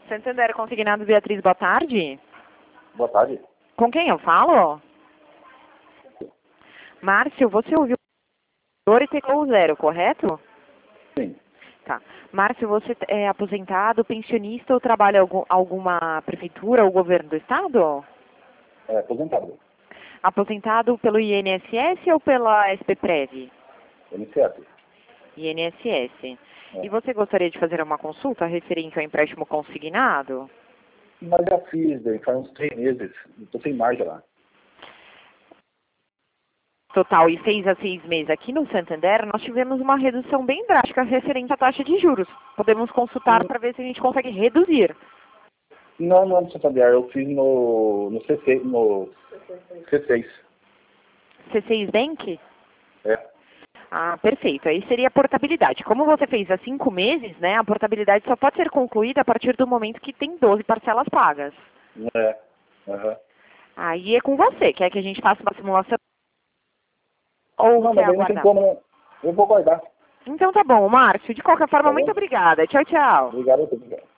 Santander Consignado, Beatriz, boa tarde. Boa tarde. Com quem eu falo? Márcio, você ouviu o Doritegol Zero, correto? Sim. Tá. Márcio, você é aposentado, pensionista ou trabalha em alguma prefeitura ou governo do estado? É aposentado. Aposentado pelo INSS ou pela SPPrev? NCF. INSS. É. E você gostaria de fazer uma consulta referente ao empréstimo consignado? Mas já fiz, daí faz uns 3 meses. Estou sem margem lá. Total, e 6 a 6 meses aqui no Santander, nós tivemos uma redução bem drástica referente à taxa de juros. Podemos consultar para ver se a gente consegue reduzir. Não, não é no Santander. Eu fiz no C6. No C6. C6 Bank? É. Ah, perfeito. Aí seria a portabilidade. Como você fez há 5 meses, né, a portabilidade só pode ser concluída a partir do momento que tem 12 parcelas pagas. É. Uhum. Aí é com você. Quer que a gente faça uma simulação ou Não, quer mas aí não tem aguardar? como, não. Eu vou guardar. Então tá bom, Márcio. De qualquer forma, Tá muito bom? obrigada. Tchau, tchau. Obrigado.